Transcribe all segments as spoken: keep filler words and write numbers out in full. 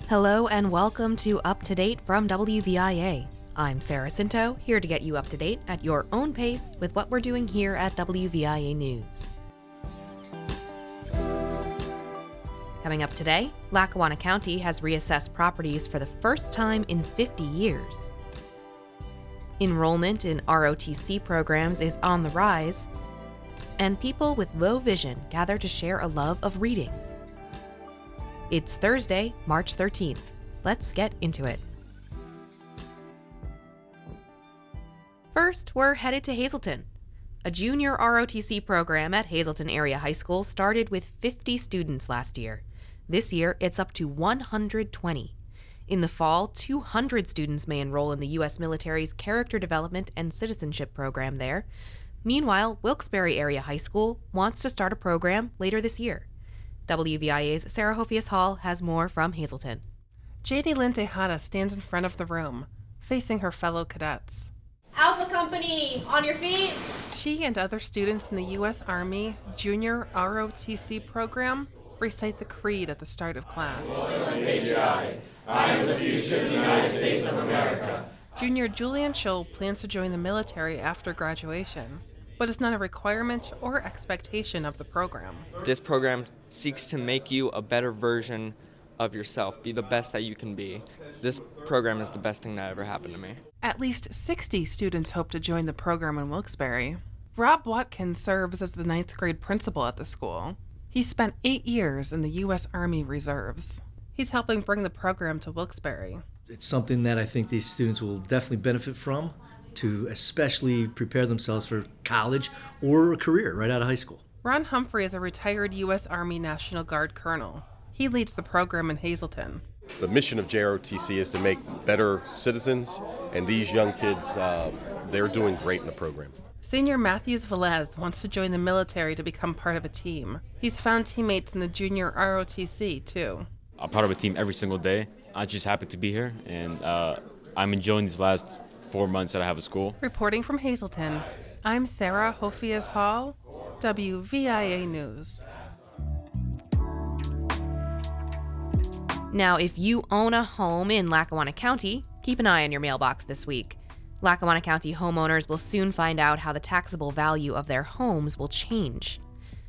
Hello and welcome to Up to Date from W V I A. I'm Sarah Cinto, here to get you up to date at your own pace with what we're doing here at W V I A News. Coming up today, Lackawanna County has reassessed properties for the first time in fifty years. Enrollment in R O T C programs is on the rise, and people with low vision gather to share a love of reading. It's Thursday, March thirteenth. Let's get into it. First, we're headed to Hazleton. A junior R O T C program at Hazleton Area High School started with fifty students last year. This year, it's up to one hundred twenty. In the fall, two hundred students may enroll in the U S military's Character Development and Citizenship program there. Meanwhile, Wilkes-Barre Area High School wants to start a program later this year. W V I A's Sarah Hofias Hall has more from Hazleton. J D Lynn Tejada stands in front of the room, facing her fellow cadets. Alpha Company, on your feet. She and other students in the U S Army Junior R O T C program recite the creed at the start of class. Loyal and patriotic, I am the future of the United States of America. Junior Julian Scholl plans to join the military after graduation, but it's not a requirement or expectation of the program. This program seeks to make you a better version of yourself, be the best that you can be. This program is the best thing that ever happened to me. At least sixty students hope to join the program in Wilkes-Barre. Rob Watkins serves as the ninth grade principal at the school. He spent eight years in the U S Army Reserves. He's helping bring the program to Wilkes-Barre. It's something that I think these students will definitely benefit from, to especially prepare themselves for college or a career right out of high school. Ron Humphrey is a retired U S Army National Guard colonel. He leads the program in Hazleton. The mission of J R O T C is to make better citizens, and these young kids, uh, they're doing great in the program. Senior Matthews Velez wants to join the military to become part of a team. He's found teammates in the junior R O T C, too. I'm part of a team every single day. I'm just happy to be here, and uh, I'm enjoying these last four months that I have at school. Reporting from Hazleton, I'm Sarah Hofias Hall, W V I A News. Now, if you own a home in Lackawanna County, keep an eye on your mailbox this week. Lackawanna County homeowners will soon find out how the taxable value of their homes will change.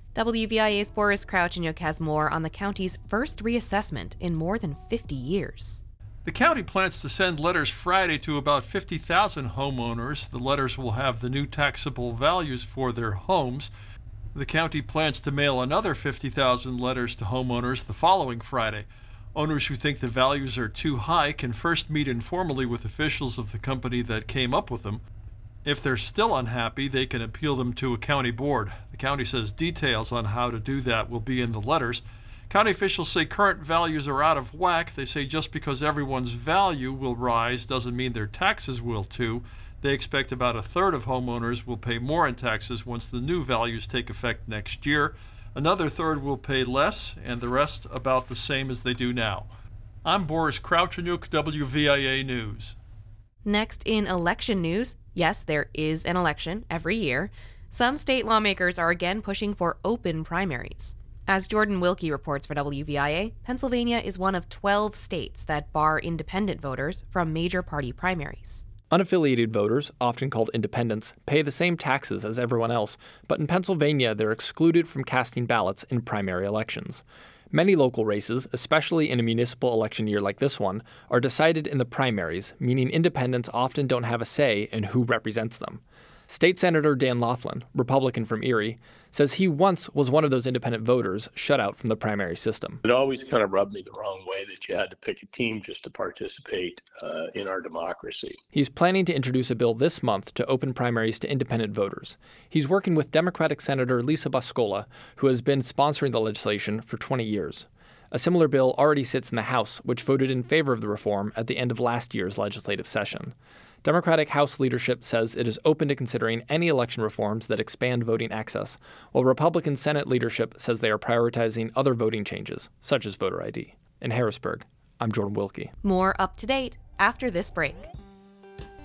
W V I A's Boris Kravchuk has more on the county's first reassessment in more than fifty years. The county plans to send letters Friday to about fifty thousand homeowners. The letters will have the new taxable values for their homes. The county plans to mail another fifty thousand letters to homeowners the following Friday. Owners who think the values are too high can first meet informally with officials of the company that came up with them. If they're still unhappy, they can appeal them to a county board. The county says details on how to do that will be in the letters. County officials say current values are out of whack. They say just because everyone's value will rise doesn't mean their taxes will too. They expect about a third of homeowners will pay more in taxes once the new values take effect next year. Another third will pay less, and the rest about the same as they do now. I'm Boris Kravchuk, W V I A News. Next in election news, yes, there is an election every year. Some state lawmakers are again pushing for open primaries. As Jordan Wilkie reports for W V I A, Pennsylvania is one of twelve states that bar independent voters from major party primaries. Unaffiliated voters, often called independents, pay the same taxes as everyone else, but in Pennsylvania they're excluded from casting ballots in primary elections. Many local races, especially in a municipal election year like this one, are decided in the primaries, meaning independents often don't have a say in who represents them. State Senator Dan Laughlin, Republican from Erie, says he once was one of those independent voters shut out from the primary system. It always kind of rubbed me the wrong way that you had to pick a team just to participate uh, in our democracy. He's planning to introduce a bill this month to open primaries to independent voters. He's working with Democratic Senator Lisa Boscola, who has been sponsoring the legislation for twenty years. A similar bill already sits in the House, which voted in favor of the reform at the end of last year's legislative session. Democratic House leadership says it is open to considering any election reforms that expand voting access, while Republican Senate leadership says they are prioritizing other voting changes, such as voter I D. In Harrisburg, I'm Jordan Wilkie. More up to date after this break.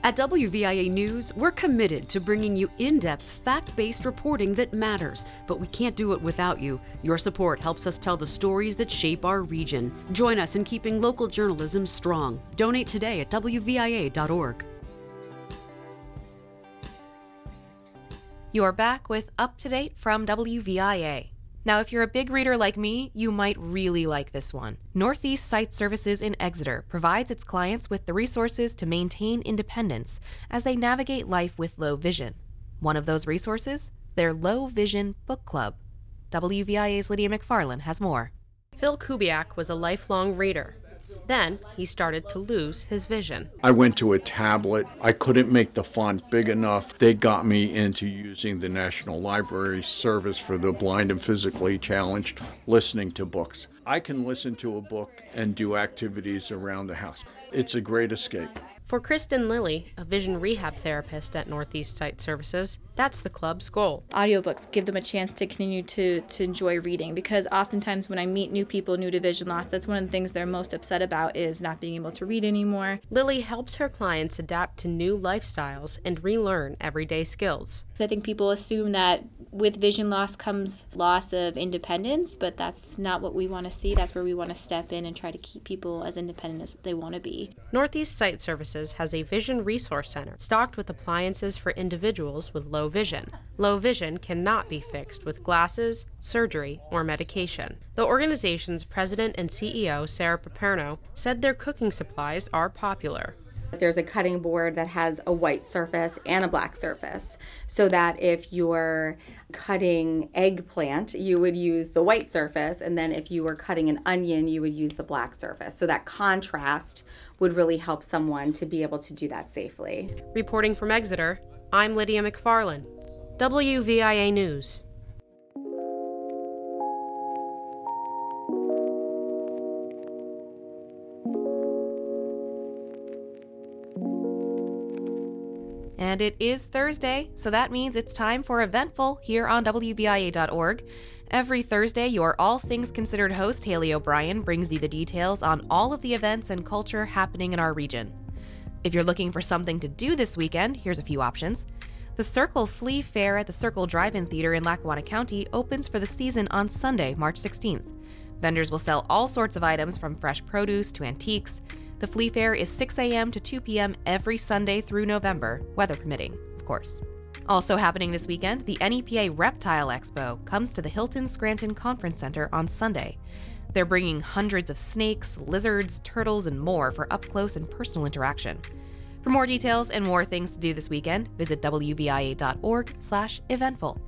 At W V I A News, we're committed to bringing you in-depth, fact-based reporting that matters, but we can't do it without you. Your support helps us tell the stories that shape our region. Join us in keeping local journalism strong. Donate today at W V I A dot org. You're back with Up to Date from W V I A. Now, if you're a big reader like me, you might really like this one. Northeast Sight Services in Exeter provides its clients with the resources to maintain independence as they navigate life with low vision. One of those resources? Their Low Vision Book Club. W V I A's Lydia McFarlane has more. Phil Kubiak was a lifelong reader. Then he started to lose his vision. I went to a tablet. I couldn't make the font big enough. They got me into using the National Library Service for the blind and physically challenged, listening to books. I can listen to a book and do activities around the house. It's a great escape. For Kristen Lilly, a vision rehab therapist at Northeast Sight Services, that's the club's goal. Audiobooks give them a chance to continue to, to enjoy reading, because oftentimes when I meet new people new to vision loss, that's one of the things they're most upset about, is not being able to read anymore. Lilly helps her clients adapt to new lifestyles and relearn everyday skills. I think people assume that with vision loss comes loss of independence, but that's not what we want to see. That's where we want to step in and try to keep people as independent as they want to be. Northeast Sight Services has a vision resource center stocked with appliances for individuals with low vision. Low vision cannot be fixed with glasses, surgery, or medication. The organization's president and C E O, Sarah Paperno, said their cooking supplies are popular. There's a cutting board that has a white surface and a black surface, so that if you're cutting eggplant, you would use the white surface, and then if you were cutting an onion, you would use the black surface. So that contrast would really help someone to be able to do that safely. Reporting from Exeter, I'm Lydia McFarlane, W V I A News. And it is Thursday, so that means it's time for Eventful here on W V I A dot org. Every Thursday, your All Things Considered host, Haley O'Brien, brings you the details on all of the events and culture happening in our region. If you're looking for something to do this weekend, here's a few options. The Circle Flea Fair at the Circle Drive-In Theater in Lackawanna County opens for the season on Sunday, March sixteenth. Vendors will sell all sorts of items from fresh produce to antiques. The Flea Fair is six a.m. to two p.m. every Sunday through November, weather permitting, of course. Also happening this weekend, the N E P A Reptile Expo comes to the Hilton Scranton Conference Center on Sunday. They're bringing hundreds of snakes, lizards, turtles, and more for up-close and personal interaction. For more details and more things to do this weekend, visit W V I A dot org slash eventful.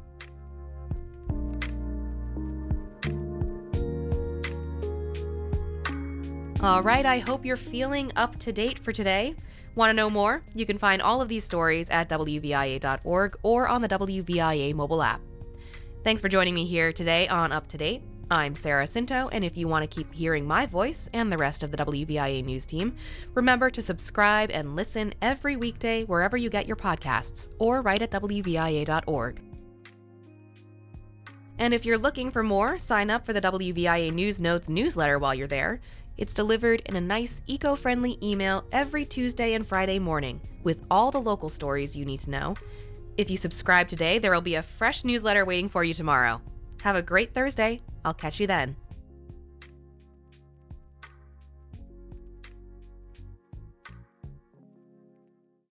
All right, I hope you're feeling up to date for today. Want to know more? You can find all of these stories at W V I A dot org or on the W V I A mobile app. Thanks for joining me here today on Up to Date. I'm Sarah Cinto, and if you want to keep hearing my voice and the rest of the W V I A News team, remember to subscribe and listen every weekday wherever you get your podcasts, or right at W V I A dot org. And if you're looking for more, sign up for the W V I A News Notes newsletter while you're there. It's delivered in a nice, eco-friendly email every Tuesday and Friday morning with all the local stories you need to know. If you subscribe today, there will be a fresh newsletter waiting for you tomorrow. Have a great Thursday. I'll catch you then.